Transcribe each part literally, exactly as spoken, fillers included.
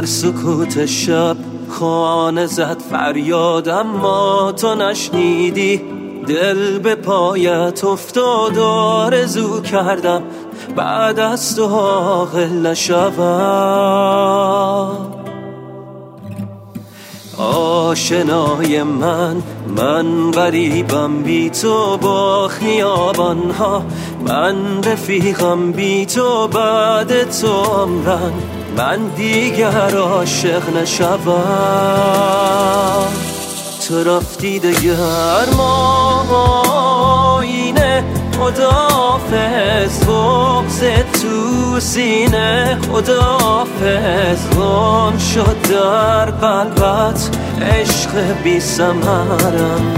در سکوت شب خانه زد فریاد، اما تو نشنیدی. دل به پایت افتاد و آرزو کردم بعد از تو عاقل نشوم. آشنای من، من غریبم بی تو با خیابانها، من رفیقم بی تو بعد تو عمرن، من دیگر عاشق نشوم. تو رفتی دگر ما اینه، خداحافظ بغض تو سینه، خداحافظ گم شد در قلبت عشق بی ثمرم،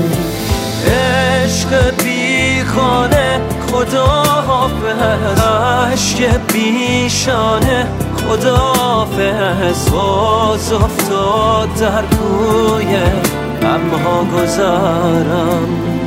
عشق بی خانه، خداحافظ عشق بی شانه، خداحافظ باز افتاد در کوی غمها گذرم.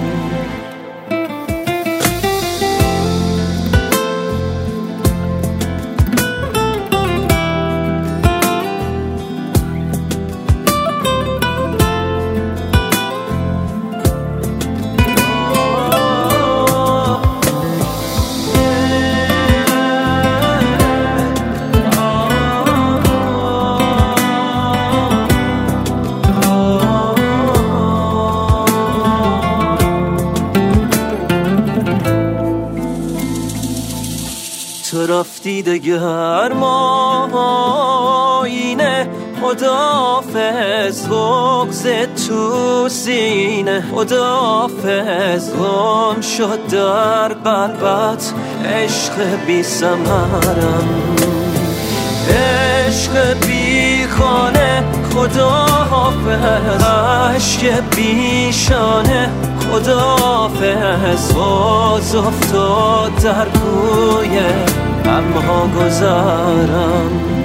تو رفتی دگر ما اینه، خداحافظ بغض تو سینه، خداحافظ گم شد در قلبت عشق بی ثمرم، عشق بی خانه، خداحافظ عشق بی شانه، خداحافظ باز افتاد در کوی غمها گذرم.